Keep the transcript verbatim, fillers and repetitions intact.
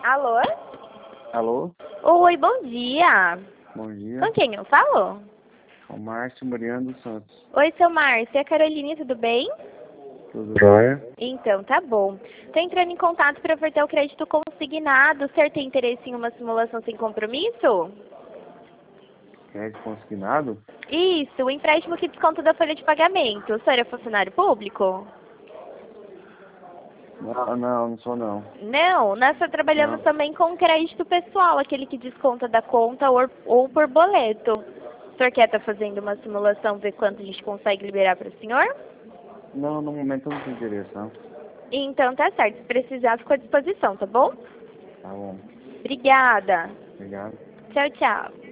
Alô? Alô? Oi, bom dia. Bom dia. Com quem eu falo? O Márcio Mariano dos Santos. Oi, seu Márcio. É a Caroline, tudo bem? Tudo jóia? Então, tá bom. Tô entrando em contato para ofertar o crédito consignado. O senhor tem interesse em uma simulação sem compromisso? Crédito consignado? Isso, o empréstimo que desconta da folha de pagamento. O senhor é funcionário público? Não, não, não sou não. Não, nós só trabalhamos Não. também com crédito pessoal, aquele que desconta da conta ou, ou por boleto. O senhor quer estar fazendo uma simulação, ver quanto a gente consegue liberar para o senhor? Não, no momento eu não tenho interesse, não. Então tá certo, se precisar, fico à disposição, tá bom? Tá bom. Obrigada. Obrigado. Tchau, tchau.